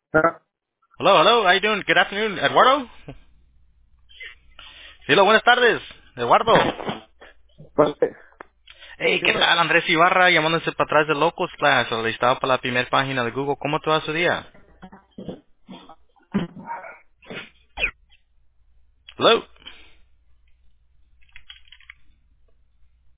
Ah, Hello, hello. How you doing? Good afternoon, Eduardo. Hello, buenas tardes, Eduardo. vale. Hey, ¿Qué ¿qué onda? tal? Andrés Ibarra llamándose para atrás de Locos Class, o listado para la primera página de Google. ¿Cómo te va su día? Hello.